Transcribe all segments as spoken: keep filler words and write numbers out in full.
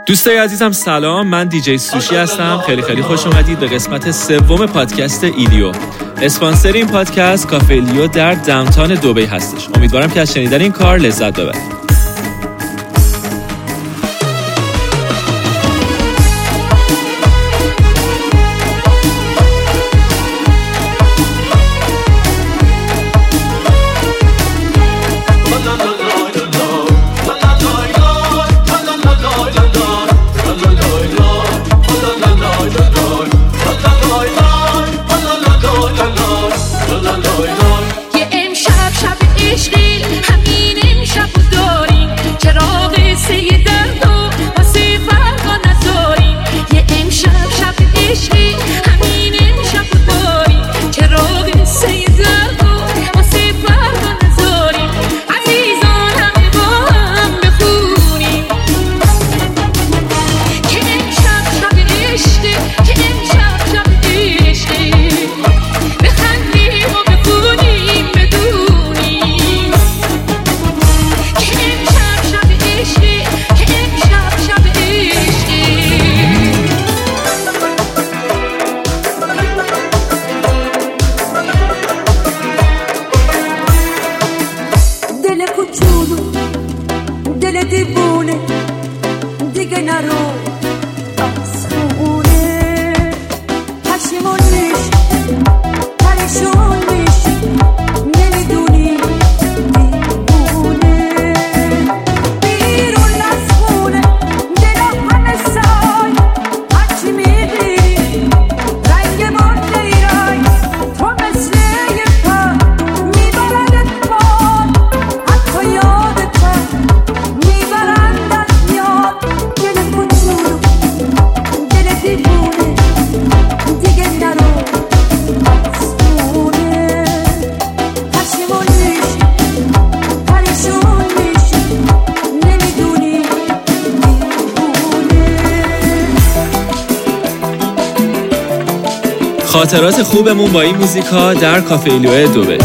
دوستای عزیزم سلام، من دیجی سوشی هستم. خیلی خیلی خوش اومدید به قسمت سوم پادکست ایلیو. اسپانسر این پادکست کافه ایلیو در داونتاون دبی هستش. امیدوارم که از شنیدن این کار لذت ببرید. خاطرات خوبمون با این موزیکا در کافه ایلیو دبی.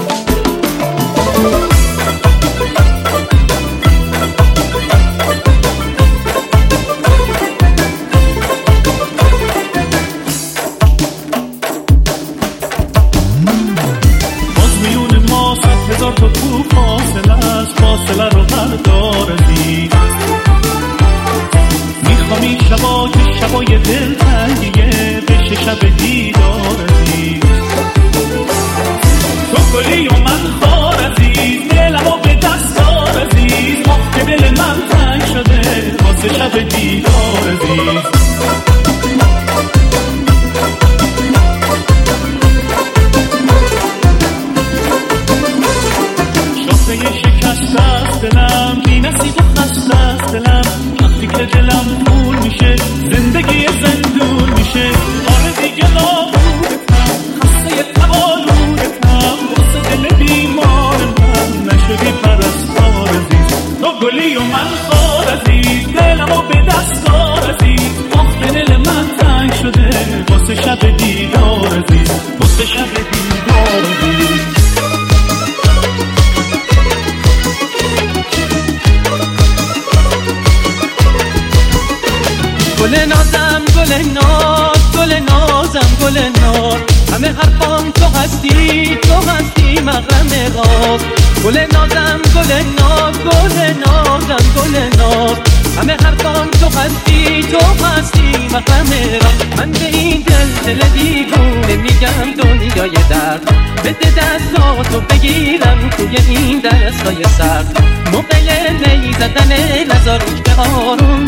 گل نازم گل ناز گل نازم گل ناز همه حرفام تو هستی تو هستی مغرم راز گل نازم گل ناز گل نازم گل ناز همه حرفام تو هستی تو هستی مغرم راز من به این دل دل دیوونه میگم دنیای درد بده دستاتو بگیرم توی این دستای سرد موقع نی زدن نزار که آروم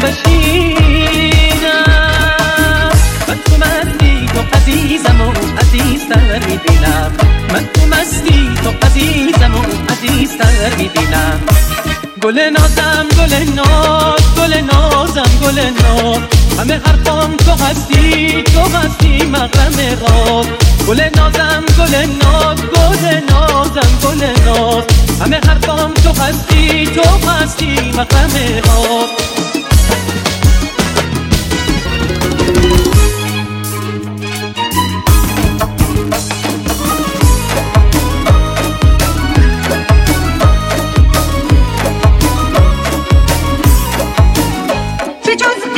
بشینم من تو مستی تو عزیزم و عزیزتر میبینم من تو مستی تو عزیزم و عزیزتر میبینم گل نازم گل ناز گل نازم گل ناز همه حرفام تو هستی تو هستی مغرم راز گل نازم گل ناز گل نازم گل ناز همه حرفام تو هستی تو هستی مغرم راز به جز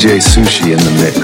J Sushi in the mix.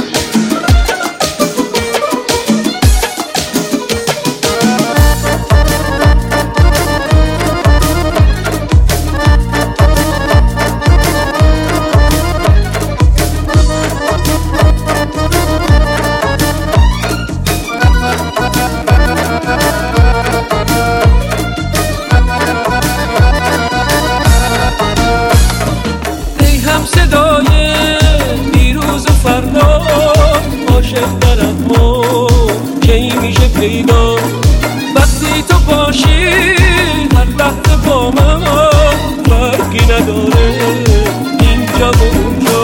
وقتی تو باشی هر لحظه با من فرقی نداره اینجا و اونجا.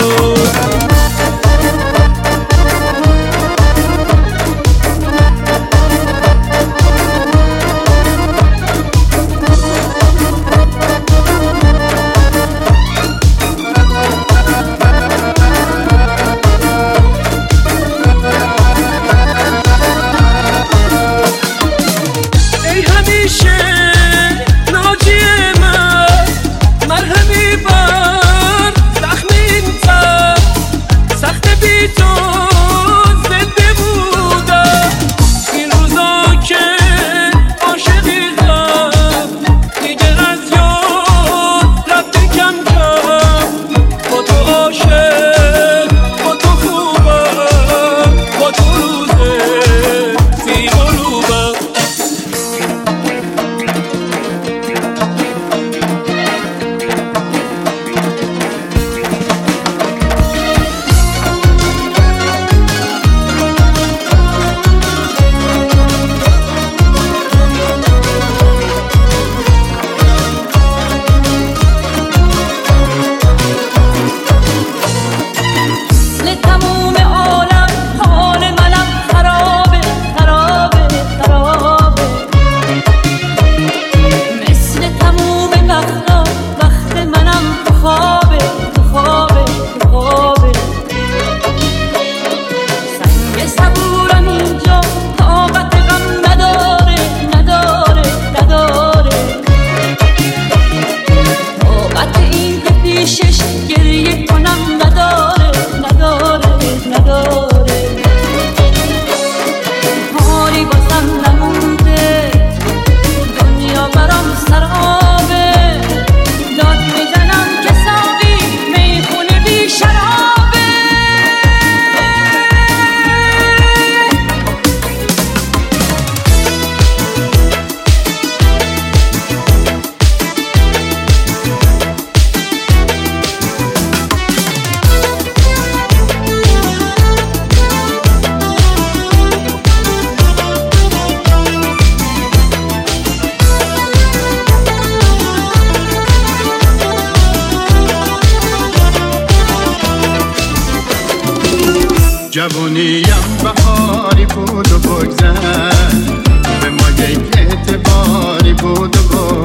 جوونیم بهاری بود و بگذشت، به ما یک اعتباری بود و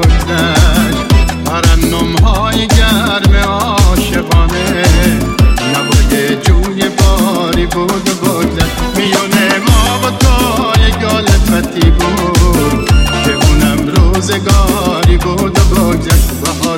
بگذشت. ترنم‌های گرم عاشقانه نوای جوی باری بود و بگذشت. میونه ما و تو یک الفتی بود که اونم روزگاری بود و بگذشت. بهار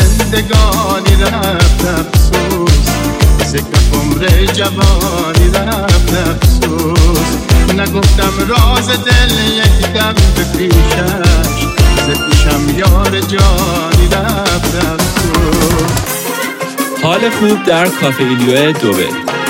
زندگانی رفت افسوس، سکه عمر جوانی رفت افسوس. نگفتم راز دل یک دم به پیشش، ز پیشم یار جانی رفت افسوس. حال خوب در کافه ایلیو دبی.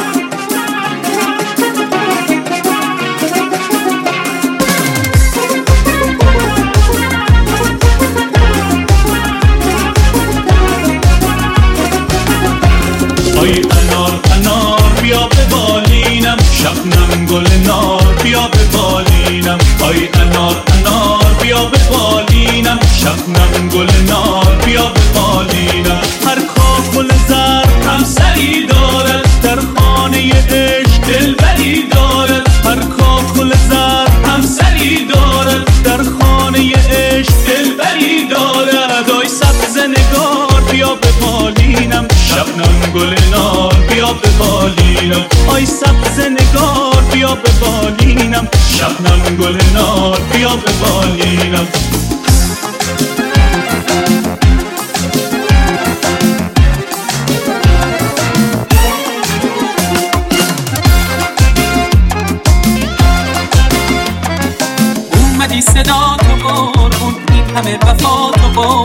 آی انار انار بیا به بالینم، شبنم گل نار بیا به بالینم. آی انار انار بیا به بالینم، شبنم گل نار بیا به بالینم. هر کاکل زرد هم سری دارد، در خانه عشق دلبری دارد. هر کاکل زرد هم سری دارد، در خانه عشق دلبری دارد. آی سبز نگار بیا به بالینم، شبنم گل نار بیا به بالینم. آی سبز نگار بیا به بالینم، شبنم گل نار بیا به بالینم.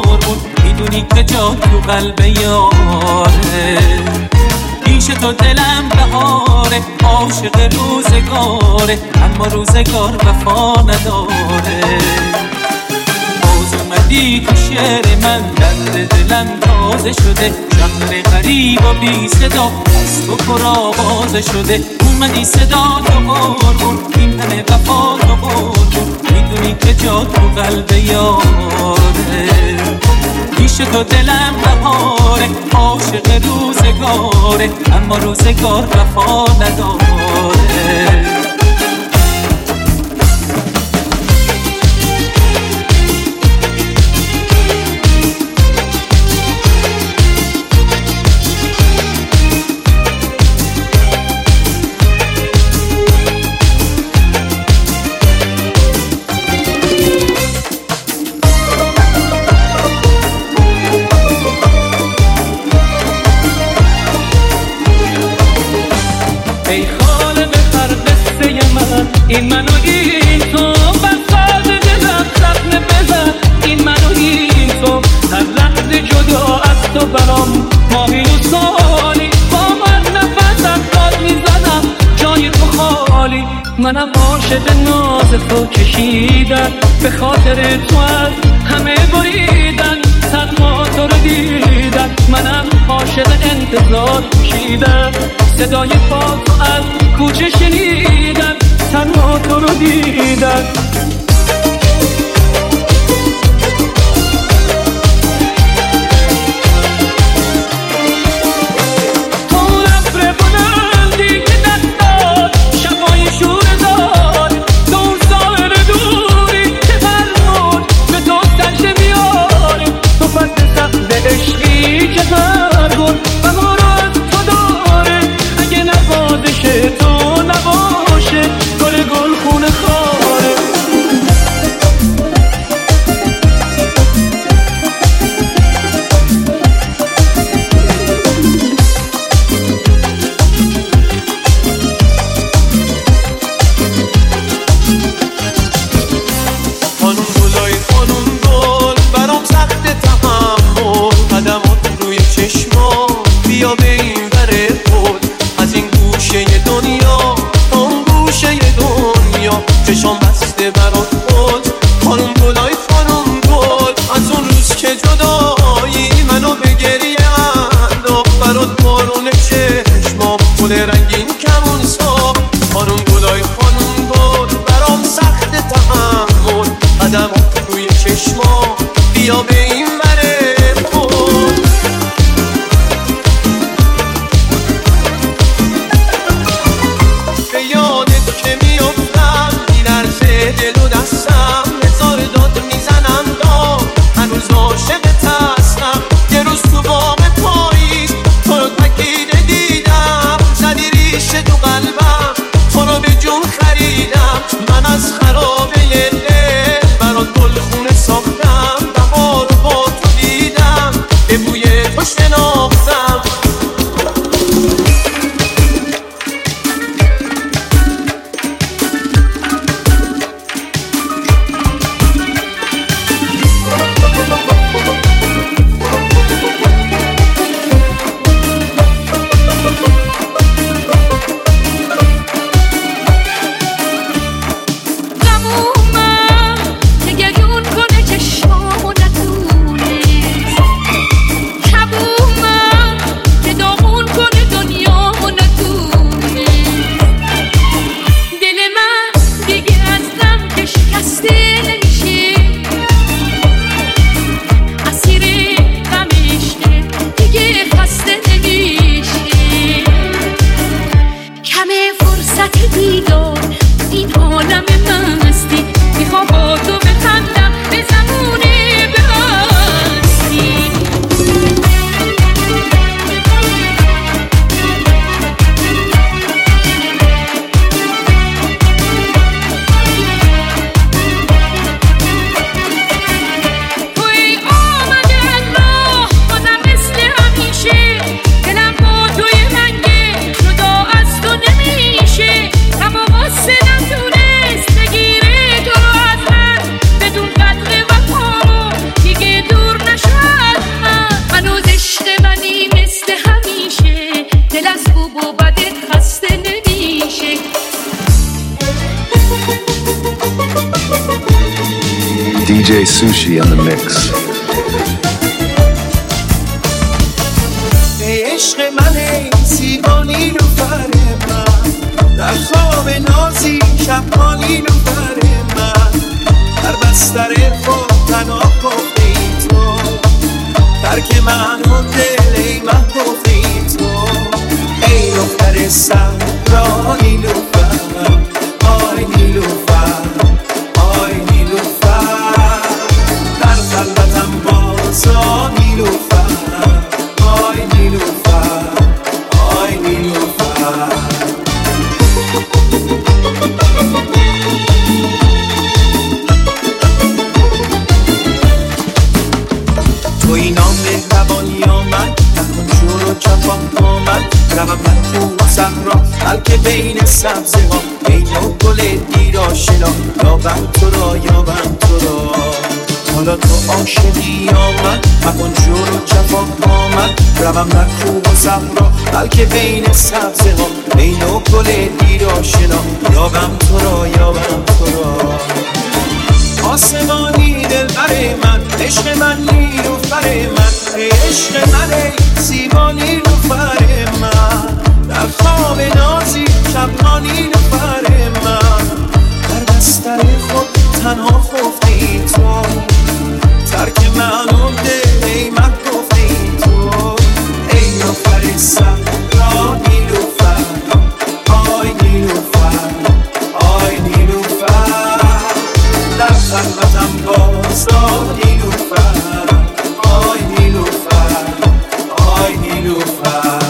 قربون، میدونی که جا تو قلب یاره. پیش تو دلم بهاره، عاشق روزگاره، اما روزگار وفا نداره. باز اومدی تو شعر من، درد دلم تازه شده. شهر غریب و بی صدا از تو پر آوازه شده. اومدی صدا تو قربون، این همه وفا تو قربون، میدونی که جا تو قلب یاره. پیش تو دلم بهاره، عاشق روزگاره، اما روزگار وفا نداره. ای خالق هر قصه من، این منو این تو، بساط دلم زخم بزن. این منو این تو، هر لحظه جدا از تو برام ماهی و سالی. با من نفسم داد میزنم، جای تو خالی. منم عاشق ناز تو کشیدن، به خاطر تو از همه بریدن. تنها تو رو دیدن، منم عاشق انتظار کشیدن. صدای پا تو از کوچه شنیدن، تنها تو رو دیدن. تو ابر بلندی که دست داد، شبای شوره داد. دور سایر دوری که فرمود، به تو سجده میاره. تو فرد سخت عشقی که فرگون و ما رو از تو داره. اگه نوازش تو نباشه، گل گل خونه خاره. J Sushi in the mix. عشق من ای سیبانی لوفر من، در خواب نازی شبانی لوفر من، در بستر خود تنها گفتی تو، ترک من و دل ای من گفتی تو، ای دختر صحرا نیلوفر، آی نیلوفر، آی نیلوفر، در خلوتم بازا نیلوفر، آی نیلوفر، آی نیلوفر. توی نام مهربانی آمد، نکن شور و چپان آمد، روم من تو و صحرا بلکه بین سبزه ها، بین و گل دیر آشنا، یابم تو را یابم تو را. حالا تو عاشقی آمد، مکن شور و چپان آمد، روم من تو و صحرا بلکه بین سبزه ها، بین و گل دیر آشنا، یابم تو را یابم تو را. آسمانی دلبر من، عشق من نیلوفر من، عشق من ای زیبا نیلوفر من، در خواب نازی شبها نیلوفر من، در بستر خود تنها خفتی تو، ترک من و دل ای من گفتی تو، ای دختر صحرا نیلوفر، آی نیلوفر، آی نیلوفر، در خلوتم بازا نیلوفر، آی نیلوفر، آی نیلوفر.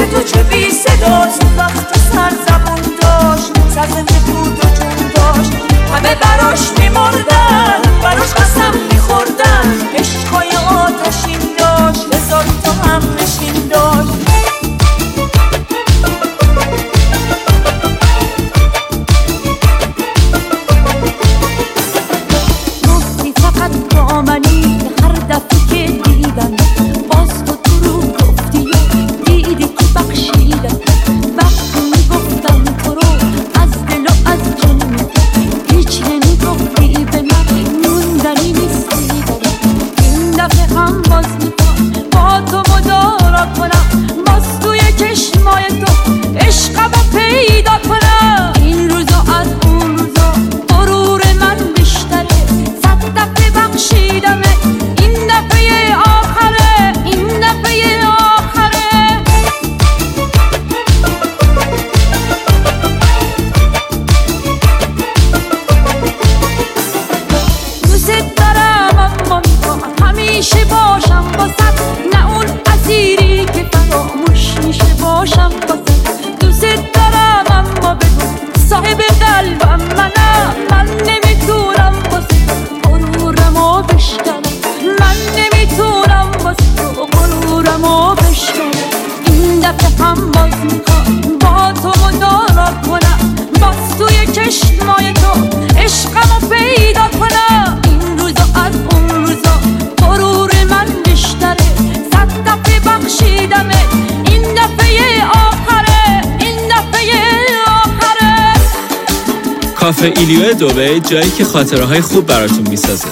وقت سر زبون داشت، سر زنده بود و جون داشت. کافه ایلیو دبی، جایی که خاطره های خوب براتون میسازه.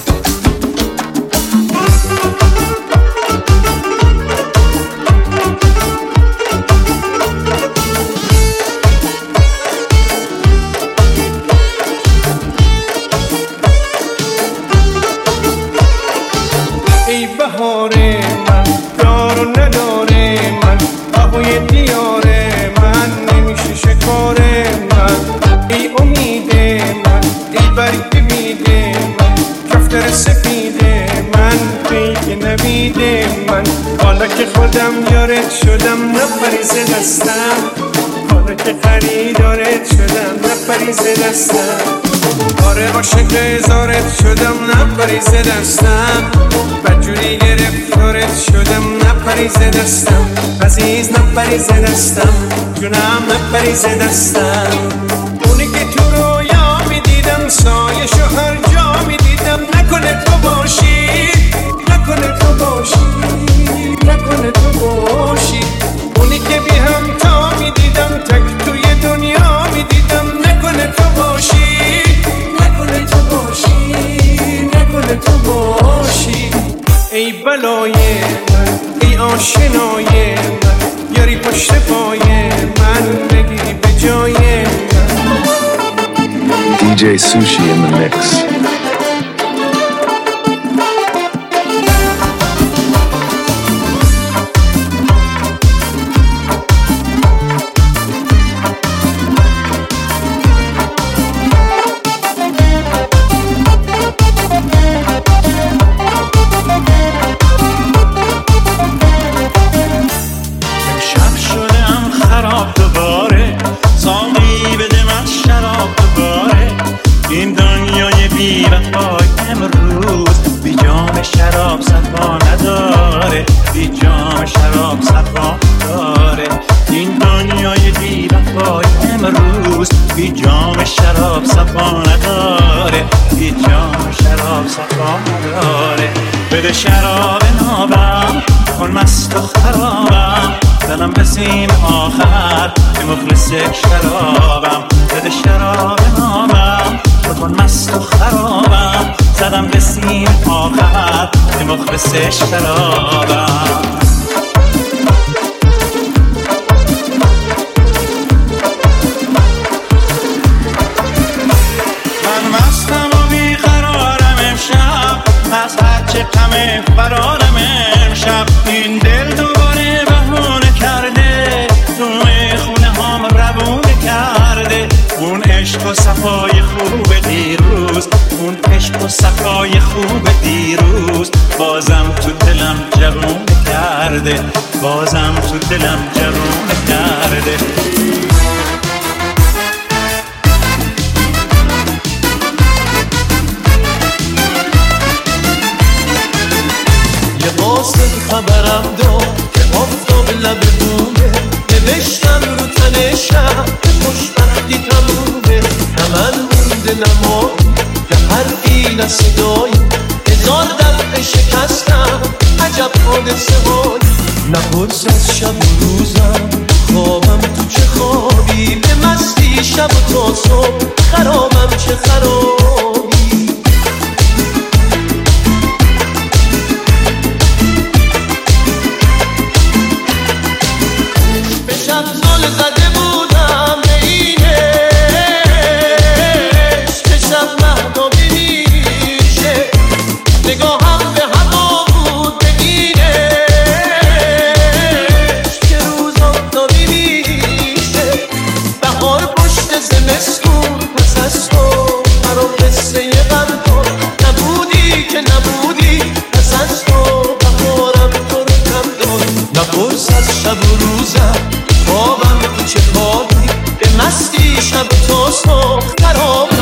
ای بهار من، دار و ندار من، هوای دیار من، نمیشه شکار من. ای امید من، ای برگ بید من، کفتر سفید من، پیک نوید من. حالا که خودم یارت شدم نپریز دستم، حالا که خریدارت شدم نپریز دستم. آره عاشق هزارت شدم نپریز دستم، بدجوری گرفتارت شدم نپریز دستم. عزیز نپریز دستم، جونم نپریز دستم. اونی که تو رویا میدیدم سایشو هر جا میدیدم، نکنه تو باشی، نکنه تو باشی، نکنه تو باشی. اونی که بی هم تا میدیدم تک توی دنیا میدیدم، نکنه تو باشی، نکنه تو باشی، نکنه تو باشی. ای بلای من، ای آشنای من، یاری پشت پای من، بگی به جای من. دی جی Sushi in the mix. بده شراب نابم، کن مست و خرابم، دلم رسیم آخر که مخلص شرابم. بده شراب نابم، کن مست و خرابم، زدم رسیم آخر که مخلص شرابم. همه فرارم امشب، این دل دوباره بهونه کرده، تو خونه هم روونه کرده. اون عشق و صفای خوب دیروز، اون عشق و صفای خوب دیروز، بازم تو دلم جوونه کرده، بازم تو دلم جوونه کرده. خبرم داد که آفتاب لب بومه، نوشتم رو تنشم خوشبختی تمومه. نه من مونده نمایی که حرفی نه صدایی، هزار دفعه شکستم عجب حادثه هایی. نپرس از شب و روزم، خوابم تو چه خوابی، به مستی شب و تا صبح خرابم چه خرابی. نپرس از شب و روزم، خوابم تو چه خوابی، به مستی شب تا صبح خراب.